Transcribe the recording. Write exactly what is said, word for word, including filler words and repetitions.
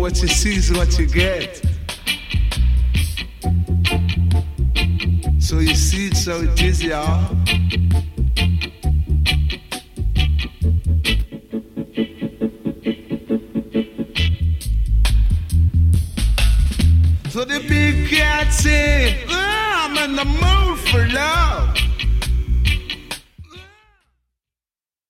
what you see is what you get. So you see it, so it is, y'all. So the big cat say, oh, I'm in the mood for love.